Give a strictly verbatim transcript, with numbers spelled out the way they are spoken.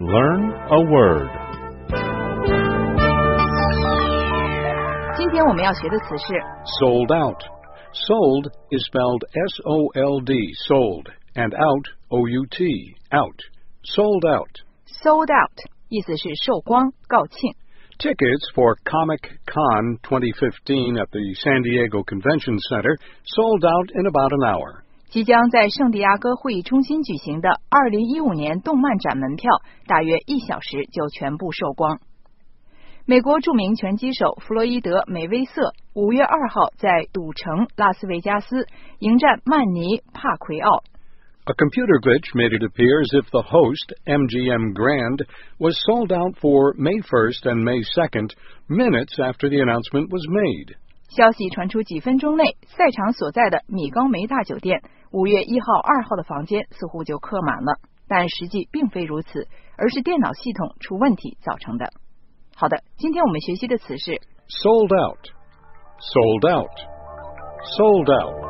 Learn a word. 今天我们要学的词是 Sold out. Sold is spelled S O L D, sold, and out, O U T, out. Sold out. sold out 意思是售光告罄。 Tickets for Comic Con twenty fifteen at the San Diego Convention Center sold out in about an hour. 即将在圣地亚哥会议中心举行的二零一五年动漫展门票大约一小时就全部售光。美国著名拳击手弗洛伊德·梅威瑟五月二号在赌城拉斯维加斯迎战曼尼·帕奎奥。 A computer glitch made it appear as if the host, M G M Grand, was sold out for May first and May second, minutes after the announcement was made. 消息传出几分钟内，赛场所在的米高梅大酒店五月一号、二号的房间似乎就客满了，但实际并非如此，而是电脑系统出问题造成的。好的，今天我们学习的词是 Sold out. Sold out. Sold out.